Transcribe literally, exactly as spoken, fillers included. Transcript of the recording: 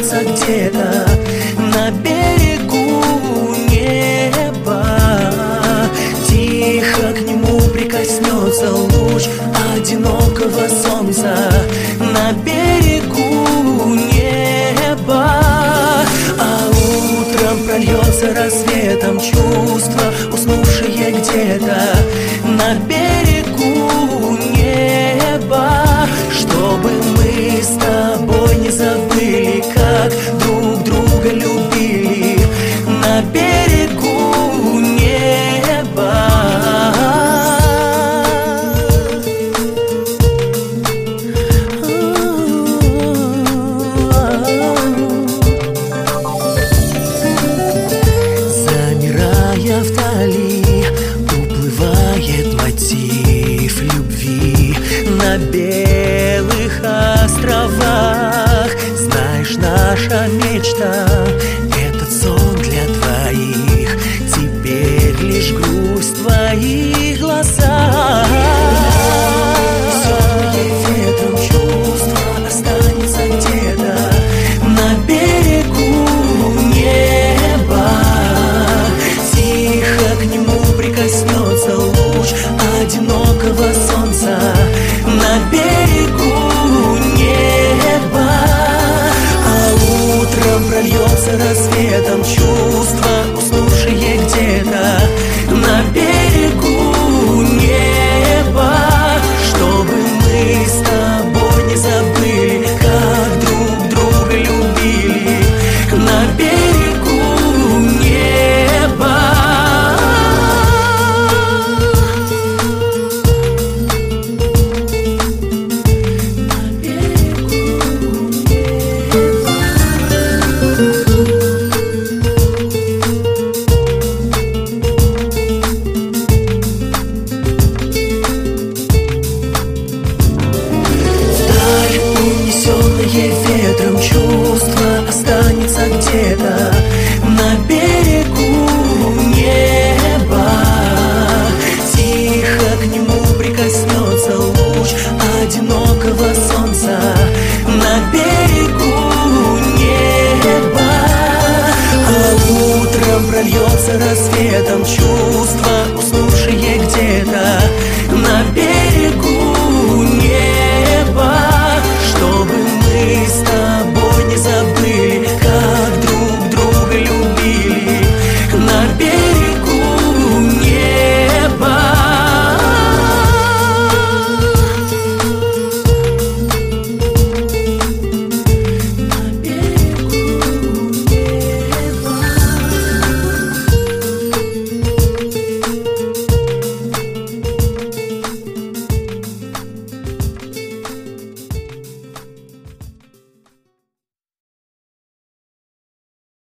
проснется где-то на берегу неба. Тихо к нему прикоснется луч одинокого солнца на берегу неба. А утром прольется рассветом чувства, уснувшие где-то на берегу неба. Чтобы мы с тобой не забыли, как друг друга любили на берегу неба. Замирая вдали, уплывает мотив любви на белых островах. Знаешь, наша мечта